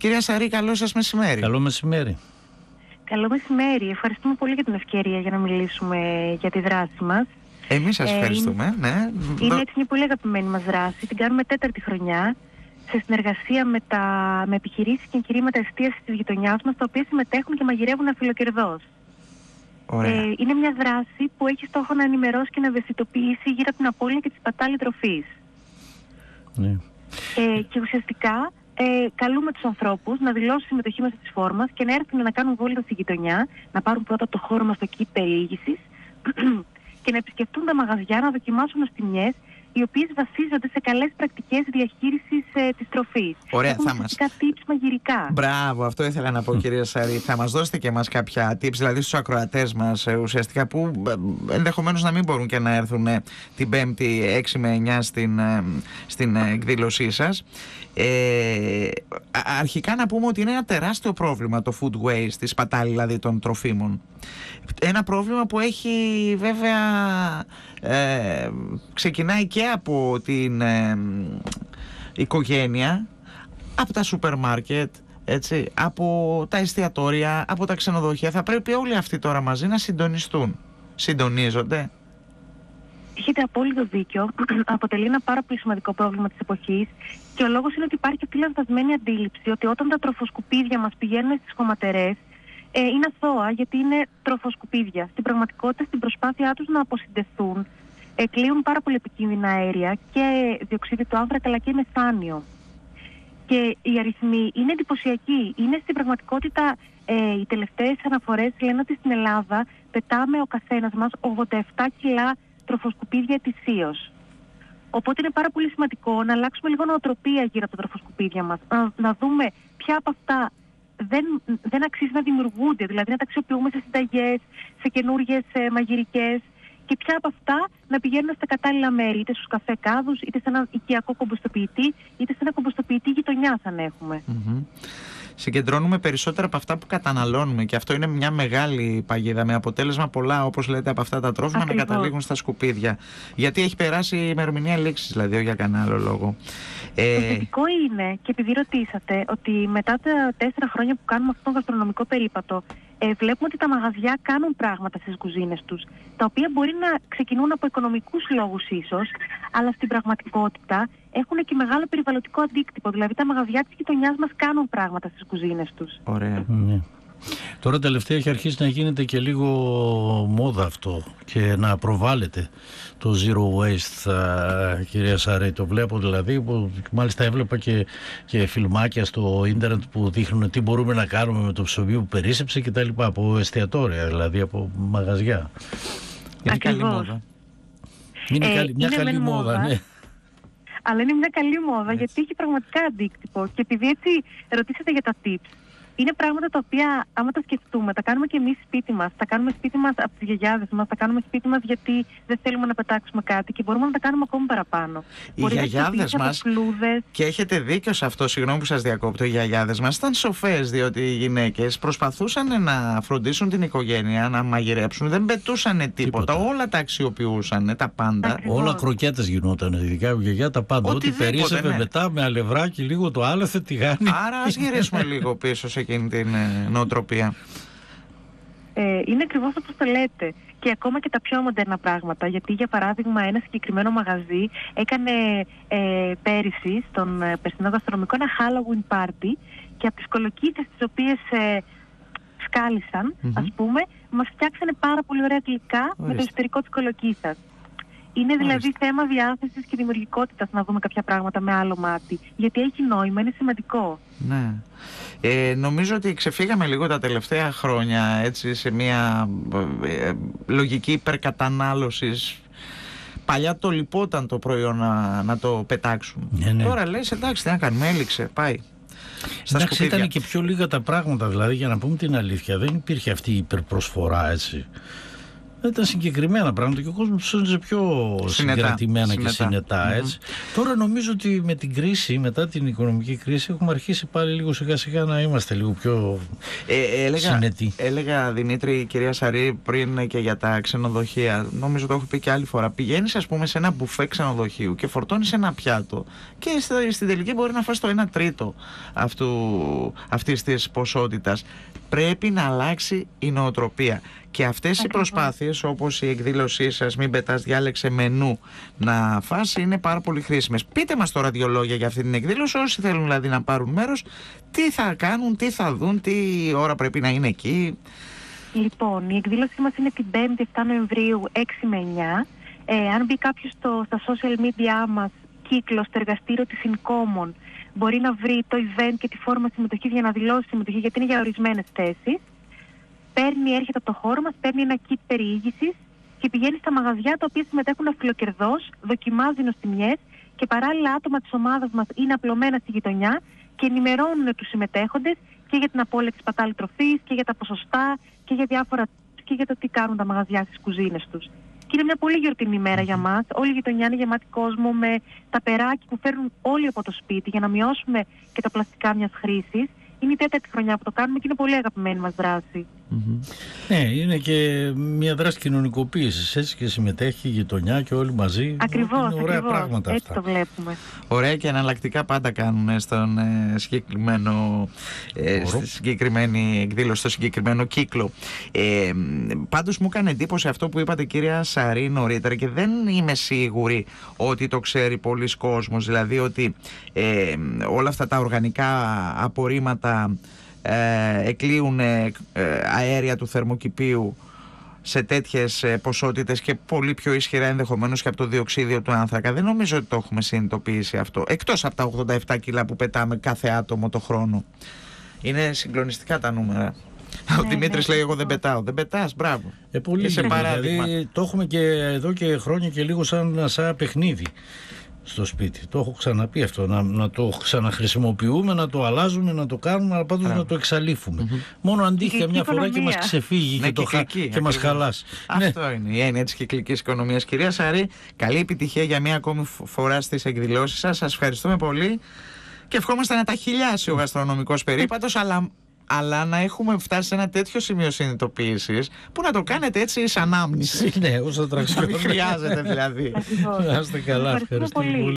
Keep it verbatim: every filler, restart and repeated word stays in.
Κυρία Σαρή, καλό σας μεσημέρι. Καλό μεσημέρι. Καλό μεσημέρι. Ευχαριστούμε πολύ για την ευκαιρία για να μιλήσουμε για τη δράση μας. Εμείς σας ευχαριστούμε. Ε, ναι. Είναι έτσι μια πολύ αγαπημένη μας δράση. Την κάνουμε τέταρτη χρονιά σε συνεργασία με, τα, με επιχειρήσεις και εγχειρήματα εστίασης της γειτονιάς μας, τα οποία συμμετέχουν και μαγειρεύουν αφιλοκερδώς. Ε, είναι μια δράση που έχει στόχο να ενημερώσει και να ευαισθητοποιήσει γύρω από την απώλεια και τη σπατάλη τροφής. Ναι. Ε, και ουσιαστικά ε, καλούμε τους ανθρώπους να δηλώσουν συμμετοχή μέσα της φόρμας και να έρθουν να κάνουν βόλτα στη γειτονιά, να πάρουν πρώτα το χώρο μας στο κήπο περιήγησης και να επισκεφτούν τα μαγαζιά, να δοκιμάσουν νοστιμιές οι οποίες βασίζονται σε καλές πρακτικές διαχείρισης ε, της τροφής. Ωραία, Έχουμε θα μας... tips μαγειρικά. Μπράβο, αυτό ήθελα να πω, κυρία Σαρή. Θα μας δώσετε και εμάς κάποια tips, δηλαδή στους ακροατές μας, ε, ουσιαστικά, που ε, ενδεχομένως να μην μπορούν και να έρθουν ε, την Πέμπτη έξι με εννιά στην, ε, στην ε, εκδήλωσή σας. Ε, αρχικά να πούμε ότι είναι ένα τεράστιο πρόβλημα το food waste, τη σπατάλη δηλαδή των τροφίμων. Ένα πρόβλημα που έχει βέβαια ε, ξεκινάει και από την ε, οικογένεια, από τα σούπερ μάρκετ, έτσι, από τα εστιατόρια, από τα ξενοδοχεία. Θα πρέπει όλοι αυτοί τώρα μαζί να συντονιστούν. Συντονίζονται? Έχετε απόλυτο δίκιο. Αποτελεί ένα πάρα πολύ σημαντικό πρόβλημα της εποχής και ο λόγος είναι ότι υπάρχει αυτή η λανθασμένη αντίληψη ότι όταν τα τροφοσκουπίδια μας πηγαίνουν στις χωματερές, ε, είναι αθώα, γιατί είναι τροφοσκουπίδια. Στην πραγματικότητα, στην προσπάθειά τους να αποσυντεθούν, ε, κλείουν πάρα πολύ επικίνδυνα αέρια και διοξείδιο του άνθρακα, αλλά και μεθάνιο. Και οι αριθμοί είναι εντυπωσιακοί. Είναι στην πραγματικότητα, ε, οι τελευταίες αναφορές λένε ότι στην Ελλάδα πετάμε ο καθένας μας ογδόντα επτά κιλά τροφοσκουπίδια ετησίως. Οπότε είναι πάρα πολύ σημαντικό να αλλάξουμε λίγο νοοτροπία γύρω από τα τροφοσκουπίδια μας. Να, να δούμε ποια από αυτά δεν, δεν αξίζει να δημιουργούνται, δηλαδή να τα αξιοποιούμε σε συνταγές, σε καινούργιες ε, μαγειρικές, και ποια από αυτά να πηγαίνουν στα κατάλληλα μέρη, είτε στους καφέ κάδους, είτε σε ένα οικιακό κομποστοποιητή, είτε σε ένα κομποστοποιητή γειτονιάς αν έχουμε. Mm-hmm. Συγκεντρώνουμε περισσότερα από αυτά που καταναλώνουμε και αυτό είναι μια μεγάλη παγίδα, με αποτέλεσμα πολλά, όπως λέτε, από αυτά τα τρόφιμα Ακριβώς. να καταλήγουν στα σκουπίδια. Γιατί έχει περάσει η ημερομηνία λήξης, δηλαδή, για κανένα άλλο λόγο. Ε... Το θετικό είναι, και επειδή ρωτήσατε, ότι μετά τα τέσσερα χρόνια που κάνουμε αυτόν τον γαστρονομικό περίπατο, ε, βλέπουμε ότι τα μαγαζιά κάνουν πράγματα στις κουζίνες τους, τα οποία μπορεί να ξεκινούν από οικονομικούς λόγους ίσως, αλλά στην πραγματικότητα έχουν και μεγάλο περιβαλλοντικό αντίκτυπο. Δηλαδή τα μαγαζιά της γειτονιάς μας κάνουν πράγματα στις κουζίνες τους. Ωραία. Ναι. Τώρα τελευταία έχει αρχίσει να γίνεται και λίγο μόδα αυτό και να προβάλλεται το zero waste, α, κυρία Σαρή. Το βλέπω δηλαδή, που μάλιστα έβλεπα και, και φιλμάκια στο ίντερνετ που δείχνουν τι μπορούμε να κάνουμε με το ψωμί που περίσσεψε και τα λοιπά, από εστιατόρια, δηλαδή από μαγαζιά. Είναι καλή μόδα. Είναι, ε, καλή, μια είναι καλή μόδα, μόδα, ναι. Αλλά είναι μια καλή μόδα, έτσι, γιατί έχει πραγματικά αντίκτυπο. Και επειδή έτσι ρωτήσατε για τα tips, είναι πράγματα τα οποία, άμα τα σκεφτούμε, τα κάνουμε και εμείς σπίτι μας. Τα κάνουμε σπίτι μας από τις γιαγιάδες μας, τα κάνουμε σπίτι μας γιατί δεν θέλουμε να πετάξουμε κάτι και μπορούμε να τα κάνουμε ακόμη παραπάνω. Οι γιαγιάδες μας, και έχετε δίκιο σε αυτό, συγγνώμη που σας διακόπτω, οι γιαγιάδες μας ήταν σοφές, διότι οι γυναίκες προσπαθούσαν να φροντίσουν την οικογένεια, να μαγειρέψουν, δεν πετούσαν τίποτα, τίποτα. Όλα τα αξιοποιούσαν, τα πάντα. Ακριβώς. Όλα κροκέτες γινόταν, ειδικά η γιαγιά τα πάντα. Ό,τι περίσσευε, ναι, μετά με αλευράκι λίγο το άλεθε, τηγάνι. Άρα ας γυρίσουμε λίγο πίσω σε εκείνη την ε, νοοτροπία. Ε, είναι ακριβώς όπως το λέτε. Και ακόμα και τα πιο μοντέρνα πράγματα. Γιατί, για παράδειγμα, ένα συγκεκριμένο μαγαζί έκανε ε, πέρυσι στον ε, περσινό γαστρονομικό ένα Halloween party και από τις κολοκύθες τις οποίες ε, σκάλισαν, mm-hmm. ας πούμε, μας φτιάξανε πάρα πολύ ωραία γλυκά Ορίστε. με το εσωτερικό της κολοκύθας. Είναι δηλαδή Ορίστε. θέμα διάθεσης και δημιουργικότητας να δούμε κάποια πράγματα με άλλο μάτι. Γιατί έχει νόημα, είναι σημαντικό. Ναι. Ε, νομίζω ότι ξεφύγαμε λίγο τα τελευταία χρόνια, έτσι, σε μια ε, λογική υπερκατανάλωσης. Παλιά το λιπόταν το προϊόν να, να το πετάξουν. Ναι, ναι. Τώρα λες, εντάξει, τι να κάνουμε, έληξε, πάει. Στα εντάξει, σκουπίδια. Ήταν και πιο λίγα τα πράγματα, δηλαδή, για να πούμε την αλήθεια. Δεν υπήρχε αυτή η υπερπροσφορά, έτσι. Ήταν συγκεκριμένα πράγματα και ο κόσμος ψώνιζε πιο συγκρατημένα και συνετά. Έτσι. Mm-hmm. Τώρα νομίζω ότι με την κρίση, μετά την οικονομική κρίση, έχουμε αρχίσει πάλι λίγο σιγά σιγά να είμαστε λίγο πιο ε, έλεγα, συνετοί. Έλεγα, Δημήτρη, κυρία Σαρή, πριν και για τα ξενοδοχεία, νομίζω το έχω πει και άλλη φορά. Πηγαίνεις, ας πούμε, σε ένα μπουφέ ξενοδοχείου και φορτώνεις ένα πιάτο και στην τελική μπορεί να φας το ένα τρίτο αυτού, αυτής της ποσότητας. Πρέπει να αλλάξει η νοοτροπία. Και αυτές οι προσπάθειες, όπως η εκδήλωσή σας «Μην πετάς, διάλεξε μενού να φας», είναι πάρα πολύ χρήσιμες. Πείτε μας τώρα δύο λόγια για αυτή την εκδήλωση, όσοι θέλουν δηλαδή να πάρουν μέρος, τι θα κάνουν, τι θα δουν, τι ώρα πρέπει να είναι εκεί. Λοιπόν, η εκδήλωσή μας είναι την πέμπτη εφτά Νοεμβρίου έξι με εννιά. Ε, αν μπει κάποιος στο, στα social media μας, κύκλο, στο εργαστήριο της InCommon, μπορεί να βρει το event και τη φόρμα συμμετοχής για να δηλώσει συμμετοχή, γιατί είναι για ορισμένες θέσεις. Παίρνει, έρχεται από το χώρο μας, παίρνει ένα kit περιήγησης και πηγαίνει στα μαγαζιά τα οποία συμμετέχουν αυφιλοκερδώς, δοκιμάζει νοστιμιές και παράλληλα άτομα της ομάδας μας είναι απλωμένα στη γειτονιά και ενημερώνουν τους συμμετέχοντες και για την απόλυτη σπατάλη τροφής και για τα ποσοστά και για διάφορα και για το τι κάνουν τα μαγαζιά στις κουζίνες τους. Και είναι μια πολύ γιορτινή μέρα για μας. Όλη η γειτονιά είναι γεμάτη κόσμο με τα περάκια που φέρνουν όλοι από το σπίτι για να μειώσουμε και τα πλαστικά μιας χρήσης. Είναι η τέταρτη χρονιά που το κάνουμε και είναι πολύ αγαπημένη μας δράση. Mm-hmm. Ναι, είναι και μια δράση κοινωνικοποίησης, έτσι, και συμμετέχει η γειτονιά και όλοι μαζί. Ακριβώς, είναι ωραία ακριβώς. πράγματα έτσι αυτά. το βλέπουμε. Ωραία και εναλλακτικά πάντα κάνουν στον ε, συγκεκριμένο, ε, στη συγκεκριμένη εκδήλωση, στο συγκεκριμένο κύκλο. Ε, πάντως μου έκανε εντύπωση αυτό που είπατε, κυρία Σαρή, νωρίτερα, και δεν είμαι σίγουρη ότι το ξέρει πολλοί κόσμος, δηλαδή ότι ε, όλα αυτά τα οργανικά απορρίμματα Ε, εκλείουν ε, αέρια του θερμοκηπίου σε τέτοιες ε, ποσότητες και πολύ πιο ισχυρά ενδεχομένως και από το διοξείδιο του άνθρακα. Δεν νομίζω ότι το έχουμε συνειδητοποιήσει αυτό, εκτός από τα ογδόντα επτά κιλά που πετάμε κάθε άτομο το χρόνο. Είναι συγκλονιστικά τα νούμερα. Ο ναι, Δημήτρης ναι, λέει: εγώ δεν πετάω. Δεν πετάς, μπράβο. Ε, πολύ Είσαι παράδειγμα. Δηλαδή, το έχουμε και εδώ και χρόνια και λίγο σαν, σαν παιχνίδι στο σπίτι. Το έχω ξαναπεί αυτό, να, να το ξαναχρησιμοποιούμε, να το αλλάζουμε, να το κάνουμε, αλλά πάντως να το εξαλείφουμε. Mm-hmm. Μόνο αντίχεια μια φορά και μας ξεφύγει ναι, και, το κυκλική, και μας χαλάσει. Αυτό ναι. είναι η έννοια της κυκλικής οικονομίας. Κυρία Σαρή, καλή επιτυχία για μια ακόμη φορά στις εκδηλώσεις σας. Σας ευχαριστούμε πολύ και ευχόμαστε να τα χιλιάσει ο γαστρονομικός περίπατος, αλλά αλλά να έχουμε φτάσει σε ένα τέτοιο σημείο συνειδητοποίησης που να το κάνετε έτσι σαν άμνηση. Ναι, ως ατραξιόν. Να μην χρειάζεται δηλαδή. Να είστε καλά, ευχαριστούμε πολύ.